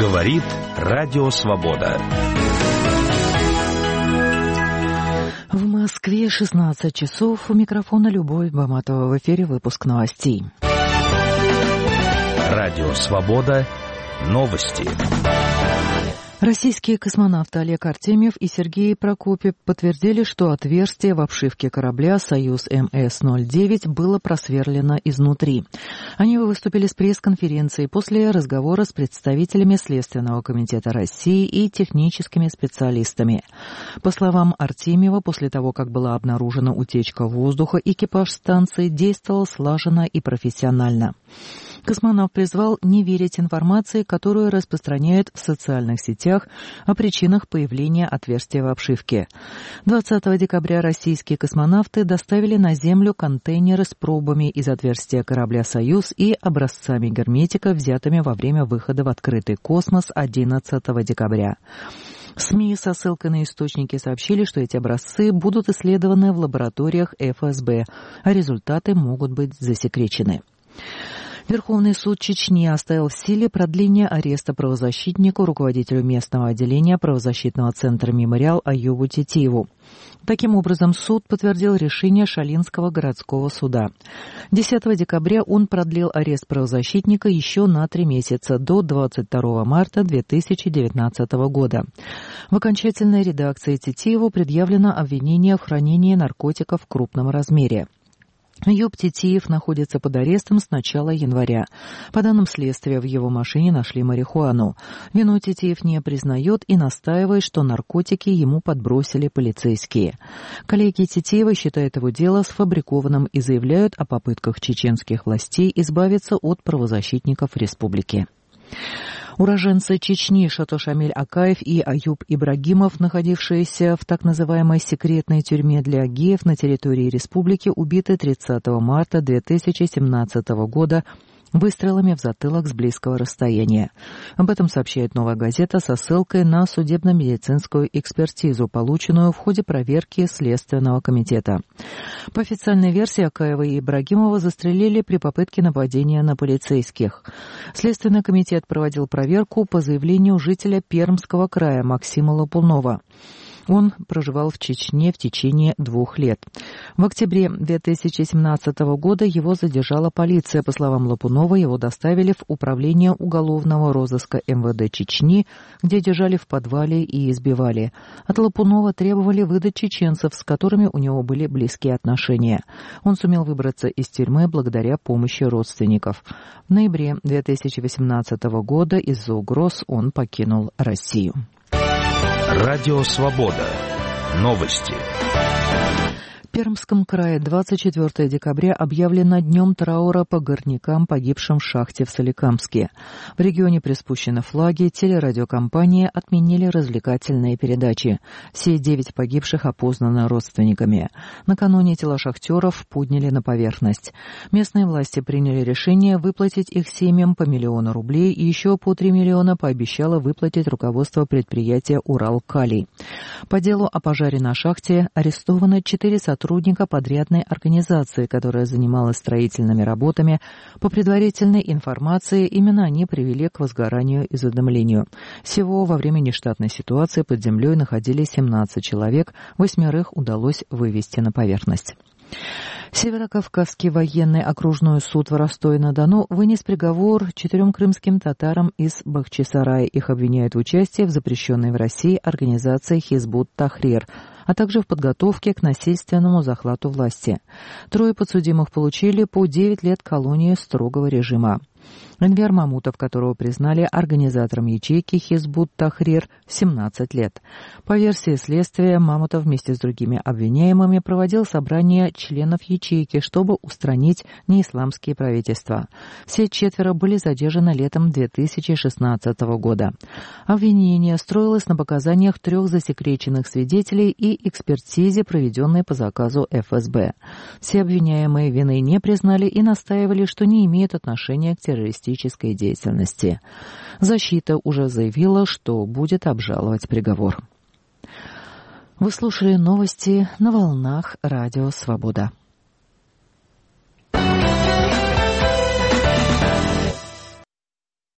Говорит Радио Свобода. В Москве 16 часов. У микрофона Любовь Баматова. В эфире выпуск новостей. Радио Свобода. Новости. Российские космонавты Олег Артемьев и Сергей Прокопьев подтвердили, что отверстие в обшивке корабля «Союз МС-09» было просверлено изнутри. Они выступили с пресс-конференцией после разговора с представителями Следственного комитета России и техническими специалистами. По словам Артемьева, после того, как была обнаружена утечка воздуха, экипаж станции действовал слаженно и профессионально. Космонавт призвал не верить информации, которую распространяют в социальных сетях о причинах появления отверстия в обшивке. 20 декабря российские космонавты доставили на Землю контейнеры с пробами из отверстия корабля «Союз» и образцами герметика, взятыми во время выхода в открытый космос 11 декабря. СМИ со ссылкой на источники сообщили, что эти образцы будут исследованы в лабораториях ФСБ, а результаты могут быть засекречены. Верховный суд Чечни оставил в силе продление ареста правозащитнику, руководителю местного отделения правозащитного центра «Мемориал» Аюбу Тетиеву. Таким образом, суд подтвердил решение Шалинского городского суда. 10 декабря он продлил арест правозащитника еще на 3 месяца, до 22 марта 2019 года. В окончательной редакции Тетиеву предъявлено обвинение в хранении наркотиков в крупном размере. Аюб Тетиев находится под арестом с начала января. По данным следствия, в его машине нашли марихуану. Вину Тетиев не признает и настаивает, что наркотики ему подбросили полицейские. Коллеги Тетиева считают его дело сфабрикованным и заявляют о попытках чеченских властей избавиться от правозащитников республики. Уроженцы Чечни Шато-Шамиль Акаев и Аюб Ибрагимов, находившиеся в так называемой секретной тюрьме для геев на территории республики, убиты 30 марта 2017 года выстрелами в затылок с близкого расстояния. Об этом сообщает «Новая газета» со ссылкой на судебно-медицинскую экспертизу, полученную в ходе проверки Следственного комитета. По официальной версии, Акаева и Ибрагимова застрелили при попытке нападения на полицейских. Следственный комитет проводил проверку по заявлению жителя Пермского края Максима Лопунова. Он проживал в Чечне в течение 2 лет. В октябре 2017 года его задержала полиция. По словам Лопунова, его доставили в управление уголовного розыска МВД Чечни, где держали в подвале и избивали. От Лопунова требовали выдать чеченцев, с которыми у него были близкие отношения. Он сумел выбраться из тюрьмы благодаря помощи родственников. В ноябре 2018 года из-за угроз он покинул Россию. Радио Свобода. Новости. В Пермском крае 24 декабря объявлено днем траура по горнякам, погибшим в шахте в Соликамске. В регионе приспущены флаги, телерадиокомпании отменили развлекательные передачи. Все 9 погибших опознаны родственниками. Накануне тела шахтеров подняли на поверхность. Местные власти приняли решение выплатить их семьям по $1 миллион рублей и еще по 3 миллиона пообещало выплатить руководство предприятия «Уралкалий». По делу о пожаре на шахте арестованы 4 сотрудника подрядной организации, которая занималась строительными работами. По предварительной информации, именно они привели к возгоранию и задымлению. Всего во время нештатной ситуации под землей находились 17 человек, 8 удалось вывести на поверхность. Северокавказский военный окружной суд в Ростове-на-Дону вынес приговор 4 крымским татарам из Бахчисарая. Их обвиняют в участии в запрещенной в России организации «Хизбут Тахрир», а также в подготовке к насильственному захвату власти. 3 подсудимых получили по 9 лет колонии строгого режима. Энвер Мамутов, которого признали организатором ячейки «Хизбут Тахрир», 17 лет. По версии следствия, Мамутов вместе с другими обвиняемыми проводил собрания членов ячейки, чтобы устранить неисламские правительства. Все 4 были задержаны летом 2016 года. Обвинение строилось на показаниях 3 засекреченных свидетелей и экспертизе, проведенной по заказу ФСБ. Все обвиняемые вины не признали и настаивали, что не имеют отношения к террористической деятельности. Защита уже заявила, что будет обжаловать приговор. Вы слушали новости на волнах Радио Свобода.